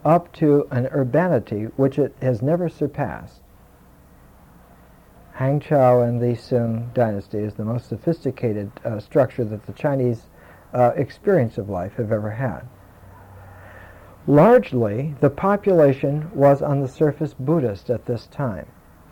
up to an urbanity which it has never surpassed. Hangzhou and the Sung dynasty is the most sophisticated structure that the Chinese experience of life have ever had. Largely, the population was on the surface Buddhist at this time.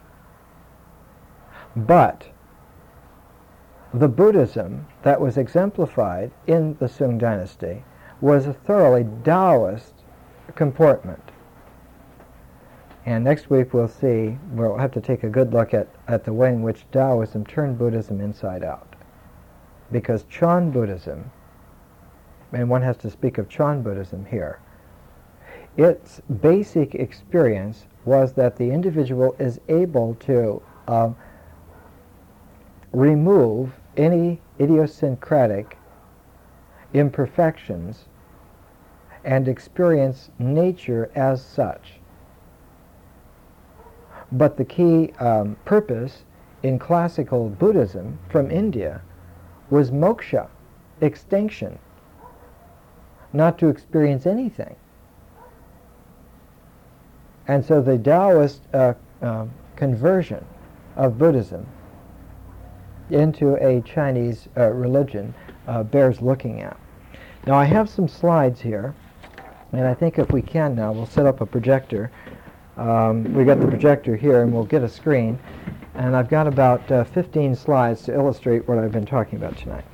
But the Buddhism that was exemplified in the Sung dynasty was a thoroughly Taoist comportment. And next week we'll have to take a good look at the way in which Taoism turned Buddhism inside out. Because Chan Buddhism, and one has to speak of Chan Buddhism here, its basic experience was that the individual is able to remove any idiosyncratic imperfections and experience nature as such. But the key purpose in classical Buddhism from India was moksha, extinction, not to experience anything. And so the Taoist conversion of Buddhism into a Chinese religion bears looking at. Now I have some slides here, and I think if we can now, we'll set up a projector. We got the projector here, and we'll get a screen. And I've got about 15 slides to illustrate what I've been talking about tonight.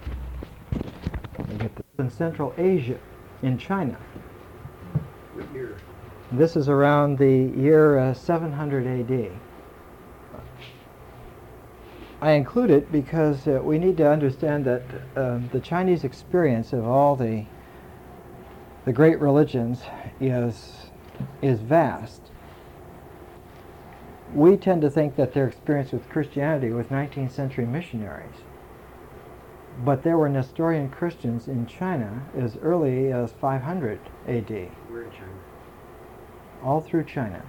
In Central Asia, in China. What year? This is around the year 700 A.D. I include it because we need to understand that the Chinese experience of all the great religions is vast. We tend to think that their experience with Christianity was 19th century missionaries. But there were Nestorian Christians in China as early as 500 A.D. Where in China? All through China.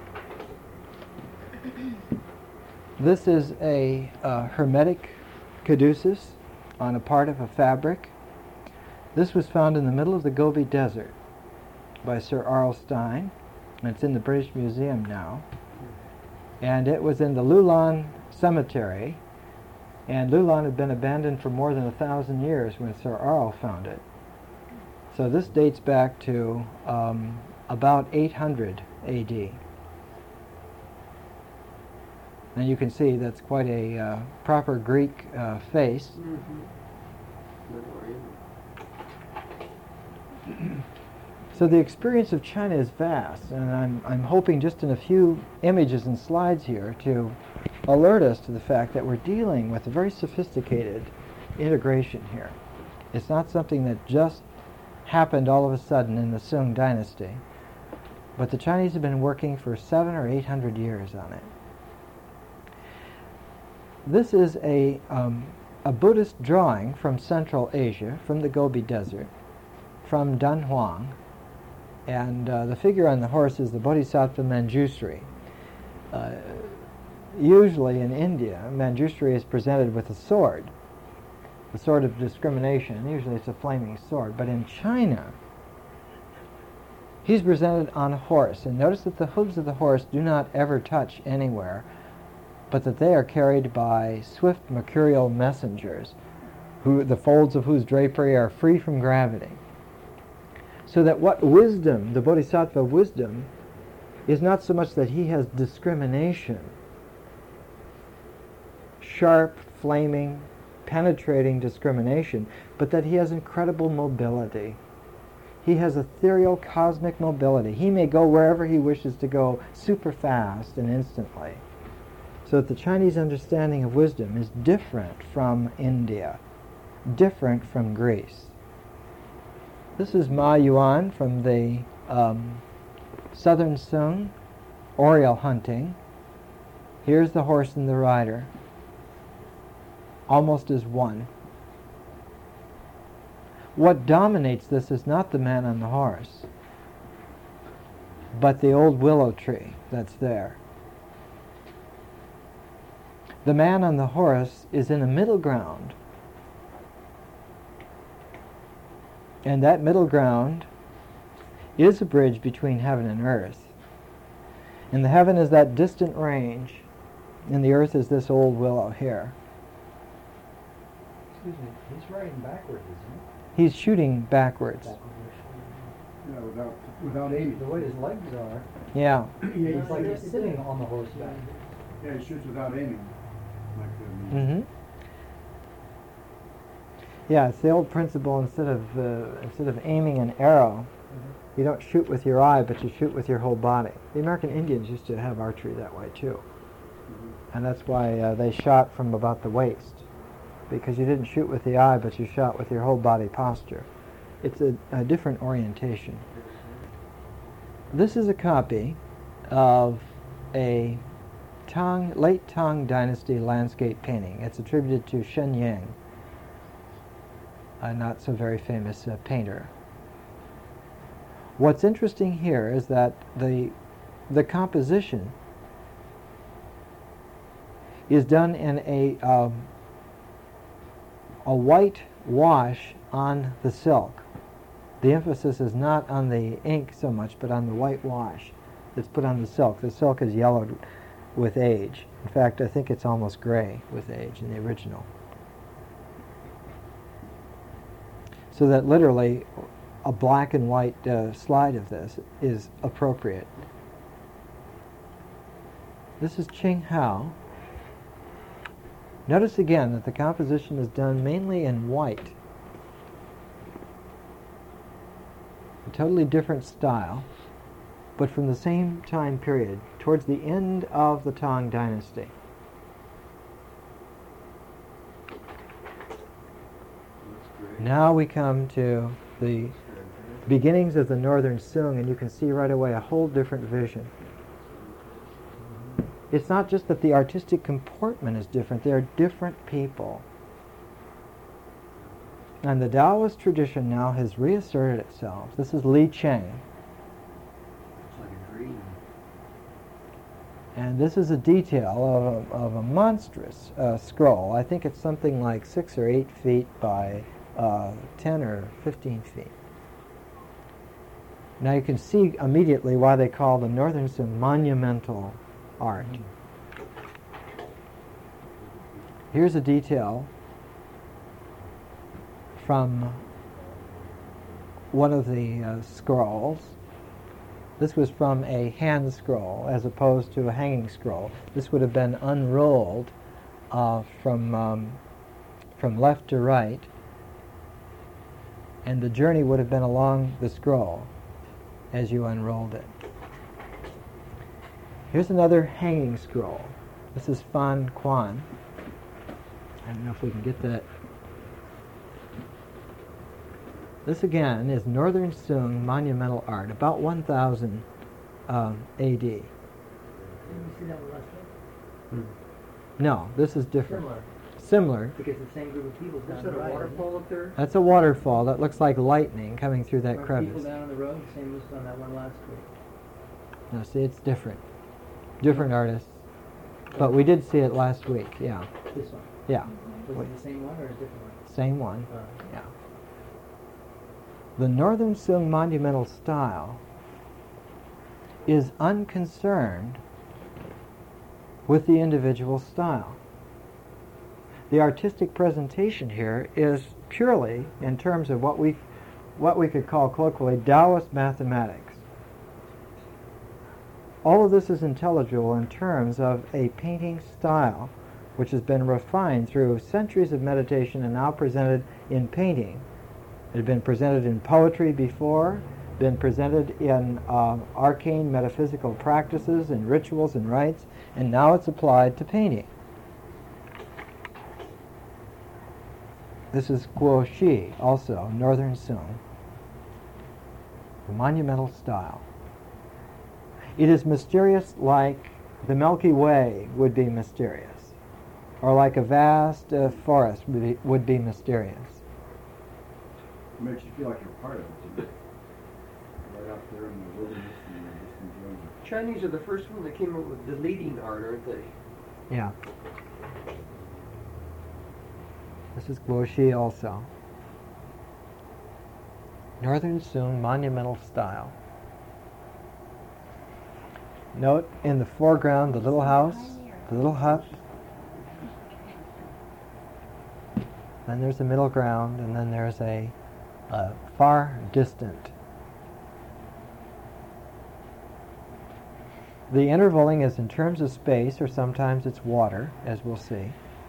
This is a hermetic caduceus on a part of a fabric. This was found in the middle of the Gobi Desert by Sir R.L. Stein, and it's in the British Museum now. And it was in the Lulan Cemetery, and Lulan had been abandoned for more than 1,000 years when Sir R.L. found it. So this dates back to about 800 A.D. And you can see that's quite a proper Greek face. So the experience of China is vast, and I'm hoping just in a few images and slides here to alert us to the fact that we're dealing with a very sophisticated integration here. It's not something that just happened all of a sudden in the Sung dynasty, but the Chinese have been working for 700 or 800 years on it. This is a Buddhist drawing from Central Asia, from the Gobi Desert, from Dunhuang, and the figure on the horse is the Bodhisattva Manjushri. Usually in India, Manjushri is presented with a sword of discrimination. Usually it's a flaming sword. But in China, he's presented on a horse. And notice that the hooves of the horse do not ever touch anywhere, but that they are carried by swift mercurial messengers, the folds of whose drapery are free from gravity. So that what wisdom, the Bodhisattva wisdom, is not so much that he has discrimination, sharp, flaming, penetrating discrimination, but that he has incredible mobility. He has ethereal cosmic mobility. He may go wherever he wishes to go super fast and instantly. So that the Chinese understanding of wisdom is different from India, different from Greece. This is Ma Yuan from the Southern Sung, Oriole hunting. Here's the horse and the rider, almost as one. What dominates this is not the man on the horse, but the old willow tree that's there. The man on the horse is in a middle ground, and that middle ground is a bridge between heaven and earth. And the heaven is that distant range, and the earth is this old willow here. Excuse me, he's riding backwards, isn't He's shooting backwards. he? Yeah, without aiming. The way his legs are, Yeah. Yeah, it's like he's sitting on the horseback. yeah, he shoots without aiming. Like Mm-hmm. Yeah, it's the old principle. Instead of aiming an arrow, you don't shoot with your eye, but you shoot with your whole body. The American Indians used to have archery that way too, and that's why they shot from about the waist, because you didn't shoot with the eye, but you shot with your whole body posture. It's a different orientation. This is a copy of a late Tang Dynasty landscape painting. It's attributed to Shen Yang, a not so very famous painter. What's interesting here is that the composition is done in a white wash on the silk. The emphasis is not on the ink so much, but on the white wash that's put on the silk. The silk is yellowed with age. In fact, I think it's almost gray with age in the original. So that literally a black and white slide of this is appropriate. This is Ching Hao. Notice again that the composition is done mainly in white. A totally different style, but from the same time period, towards the end of the Tang Dynasty. Now we come to the beginnings of the Northern Sung, and you can see right away a whole different vision. It's not just that the artistic comportment is different, they are different people. And the Taoist tradition now has reasserted itself. This is Li Cheng. It's like a dream. And this is a detail of a monstrous scroll. I think it's something like 6 or 8 feet by 10 or 15 feet. Now you can see immediately why they call the Northern Sung monumental art. Here's a detail from one of the scrolls. This was from a hand scroll as opposed to a hanging scroll. This would have been unrolled from left to right, and the journey would have been along the scroll as you unrolled it. Here's another hanging scroll. This is Fan Quan. I don't know if we can get that. This again is Northern Sung monumental art, about 1000 AD. Didn't you see that one last week? No, this is different. Similar, Similar. because the same group of people Is down that the a right. waterfall up there? That's a waterfall that looks like lightning coming through that Remember people crevice. down on the road, the same as on that one last week. No, see, it's different. Different artists. But we did see it last week, yeah. This one. Yeah, Was Wait. it the same one or a different one? same one. Uh, Yeah. The Northern Sung monumental style is unconcerned with the individual style. The artistic presentation here is purely in terms of what we could call colloquially Taoist mathematics. All of this is intelligible in terms of a painting style which has been refined through centuries of meditation and now presented in painting. It had been presented in poetry before, been presented in arcane metaphysical practices and rituals and rites, and now it's applied to painting. This is Guo Shi, also Northern Sung, the monumental style. It is mysterious like the Milky Way would be mysterious, or like a vast forest would be mysterious. It makes you feel like you're part of it, too. Right out there in the wilderness and you're just enjoying it. Chinese are the first one that came up with deleting art, aren't they? Yeah. This is Guo Shi also. Northern Sung monumental style. Note in the foreground the little house, the little hut. Then there's the middle ground, and then there's a far distant. The intervaling is in terms of space, or sometimes it's water, as we'll see.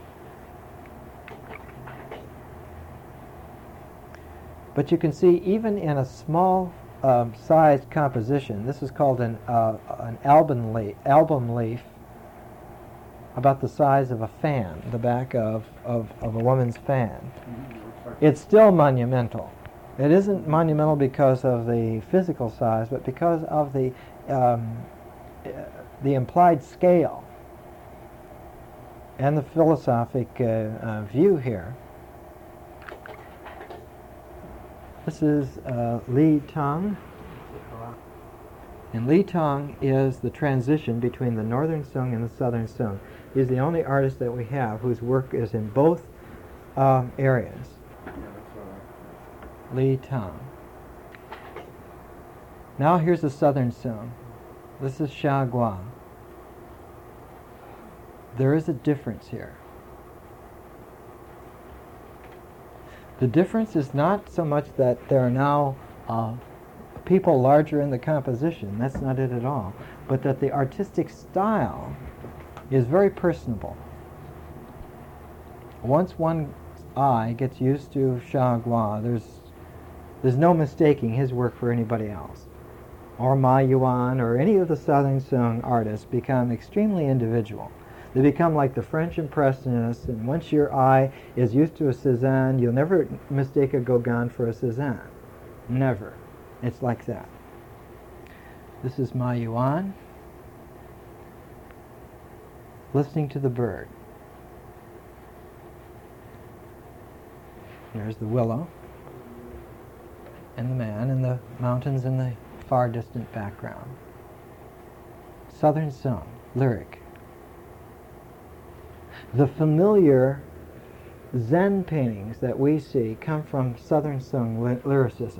But you can see even in a small sized composition, this is called an album leaf, about the size of a fan, the back of a woman's fan. It's still monumental. It isn't monumental because of the physical size, but because of the implied scale and the philosophic view here. This is Li Tong. And Li Tong is the transition between the Northern Sung and the Southern Sung. He's the only artist that we have whose work is in both areas. Li Tong. Now here's the Southern Sung. This is Sha Gua. There is a difference here. The difference is not so much that there are now people larger in the composition, that's not it at all, but that the artistic style is very personable. Once one's eye gets used to Sha Gua, there's no mistaking his work for anybody else. Or Ma Yuan or any of the Southern Sung artists become extremely individual. They become like the French Impressionists, and once your eye is used to a Cézanne, you'll never mistake a Gauguin for a Cézanne. Never. It's like that. This is Ma Yuan, listening to the bird. There's the willow, and the man, and the mountains in the far distant background. Southern Sung, lyric. The familiar Zen paintings that we see come from Southern Sung lyricism.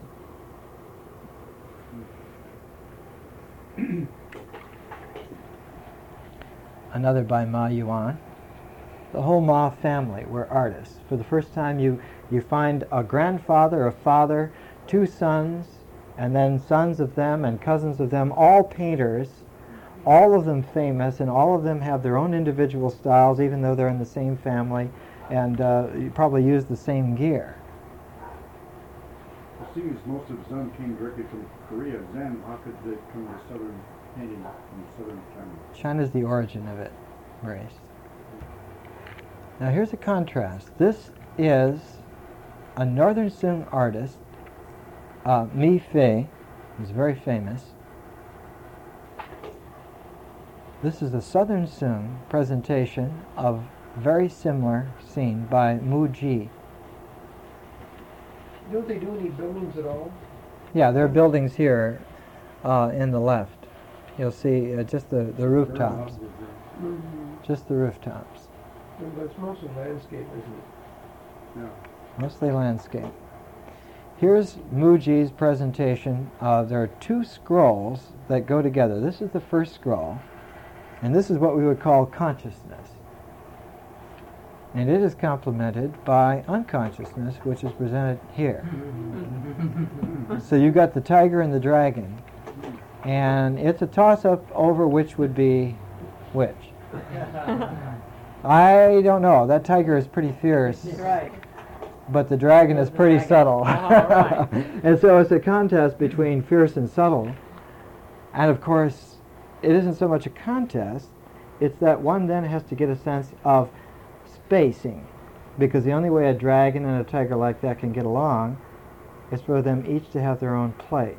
Another by Ma Yuan. The whole Ma family were artists. For the first time you find a grandfather, a father, two sons, and then sons of them and cousins of them, all painters, all of them famous, and all of them have their own individual styles, even though they're in the same family, and you probably use the same gear. The thing is, most of Zen came directly from Korea. Zen, how could they come to southern painting from southern China? China's the origin of it, race. Now here's a contrast. This is a Northern Sung artist, Mi Fei, who's very famous. This is a Southern Sung presentation of very similar scene by Mu Ji. Don't they do any buildings at all? Yeah, there are buildings here in the left. You'll see just the rooftops. Just the rooftops. But it's mostly landscape, isn't it? Yeah. Mostly landscape. Here's Muji's presentation. There are two scrolls that go together. This is the first scroll, and this is what we would call consciousness. And it is complemented by unconsciousness, which is presented here. So you've got the tiger and the dragon, and it's a toss-up over which would be which. I don't know. That tiger is pretty fierce. Right. But the dragon is pretty subtle. right. And so it's a contest between fierce and subtle. And of course, it isn't so much a contest, it's that one then has to get a sense of spacing. Because the only way a dragon and a tiger like that can get along is for them each to have their own place.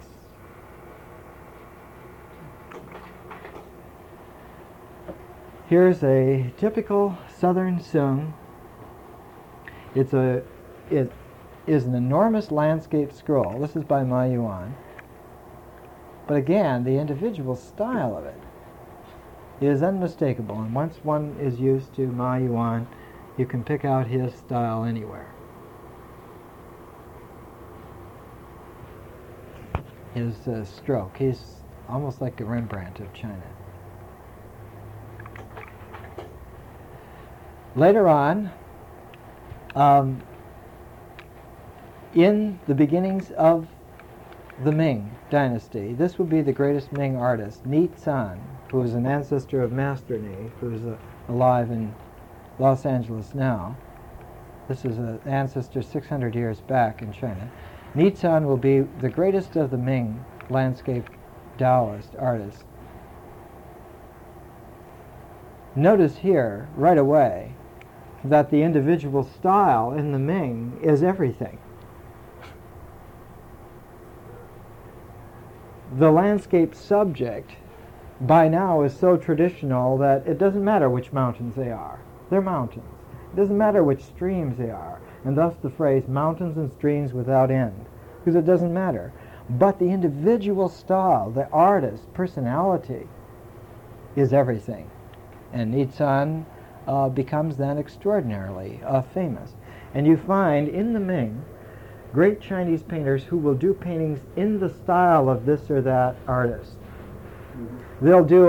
Here's a typical Southern Sung. It is an enormous landscape scroll. This is by Ma Yuan. But again, the individual style of it is unmistakable. And once one is used to Ma Yuan, you can pick out his style anywhere. His stroke. He's almost like a Rembrandt of China. Later on, in the beginnings of the Ming dynasty, this would be the greatest Ming artist, Ni Zan, who is an ancestor of Master Ni, who is alive in Los Angeles now. This is an ancestor 600 years back in China. Ni Zan will be the greatest of the Ming landscape Taoist artists. Notice here, right away, that the individual style in the Ming is everything. The landscape subject by now is so traditional that it doesn't matter which mountains they are. They're mountains. It doesn't matter which streams they are, and thus the phrase mountains and streams without end, because it doesn't matter. But the individual style, the artist, personality, is everything. And Ni Zan becomes then extraordinarily famous. And you find in the Ming great Chinese painters who will do paintings in the style of this or that artist. They'll do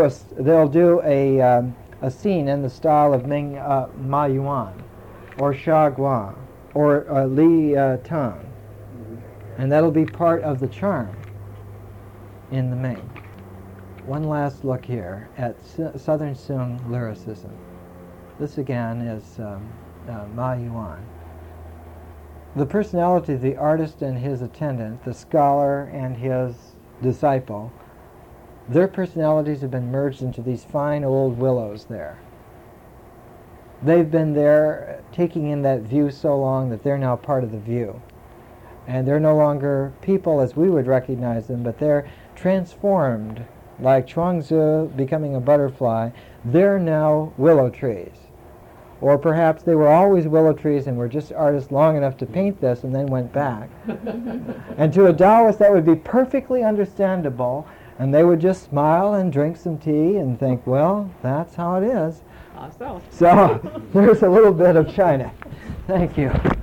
a scene in the style of Ming Ma Yuan, or Xia Guang, or Li Tang, and that'll be part of the charm in the Ming. One last look here at Southern Sung lyricism. This again is Ma Yuan. The personality of the artist and his attendant, the scholar and his disciple, their personalities have been merged into these fine old willows there. They've been there taking in that view so long that they're now part of the view. And they're no longer people as we would recognize them, but they're transformed, like Chuangzi becoming a butterfly. They're now willow trees. Or perhaps they were always willow trees and were just artists long enough to paint this and then went back. And to a Taoist that would be perfectly understandable, and they would just smile and drink some tea and think, well, that's how it is. Awesome. So there's a little bit of China. Thank you.